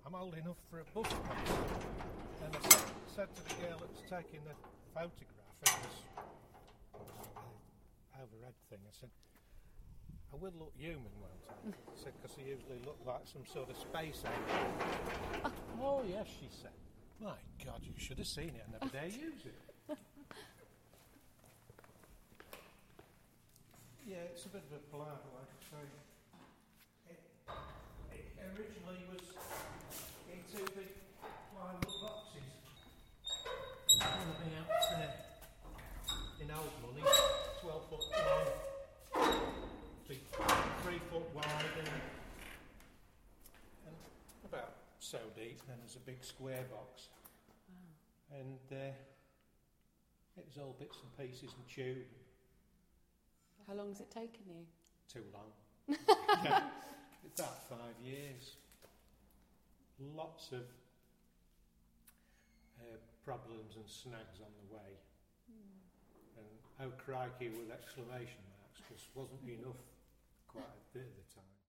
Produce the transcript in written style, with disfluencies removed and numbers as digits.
I'm old enough for a bus pass. And I said to the girl that was taking the photograph, it was an overhead thing, I said, I will look human, won't I? I said, because I usually look like some sort of space alien. Oh, yes, she said. My God, you should have seen it. I never dare use it. Yeah, it's a bit of a palaver, like I say. It originally was in two big plywood boxes. One of me out in old money, 12 foot long, big 3 foot wide, and about so deep. Then there's a big square box. Wow. And it was all bits and pieces and tube. How long has it taken you? Too long. About 5 years. Lots of problems and snags on the way. And oh crikey with exclamation marks, because wasn't enough quite a bit of the time.